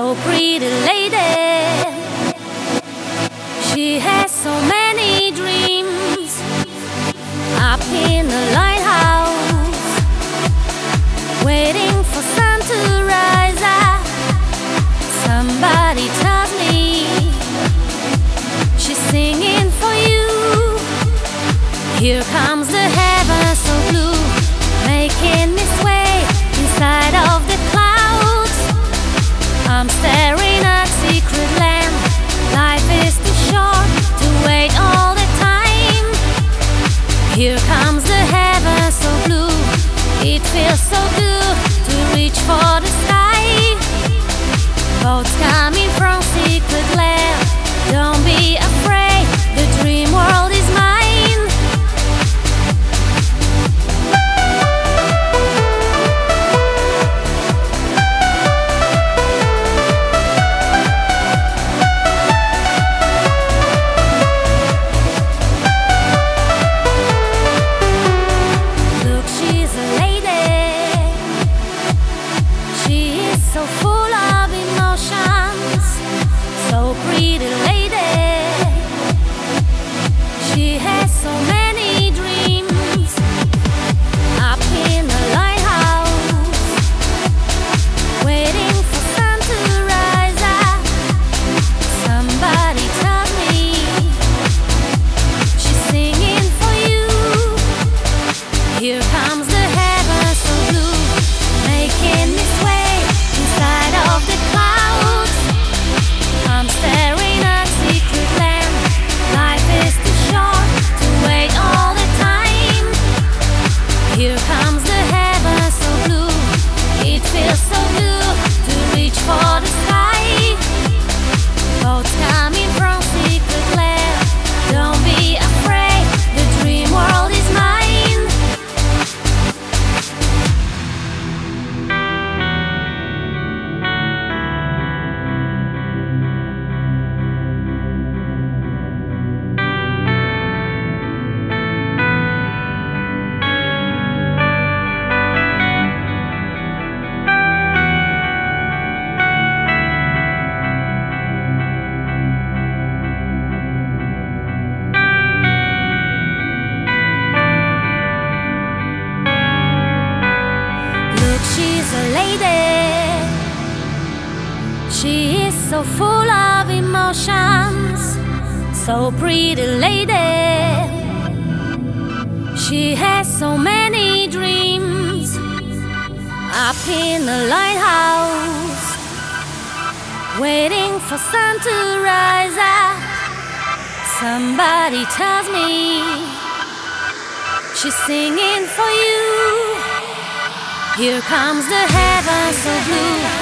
so pretty lady. She has so many dreams up in the lighthouse, waiting for sun to rise up. Somebody tells me she's singing for you. Here comes the heaven so blue, making me sway inside of the clouds. I'm staring at secret land. Life is too short to wait all the time. Here comes the heaven so blue. It feels so good to reach for the sky. Boats coming from secret land. Don't be afraid, the dream world is mine. So full of emotions, so pretty lady. She has so many dreams up in the lighthouse, waiting for sun to rise up. Somebody tells me she's singing for you. Here comes the heaven so blue, making me sway inside of the clouds. I'm staring at secret land. Life is too short to wait all the time. Here comes the heaven so blue. It feels so good to reach for the sky. Boats coming from secret land. Don't be afraid, the dream world is mine. She's a lady. She is so full of emotions, so pretty lady. She has so many dreams up in the lighthouse, waiting for sun to rise up. Somebody tells me she's singing for you. Here comes the heaven so blue,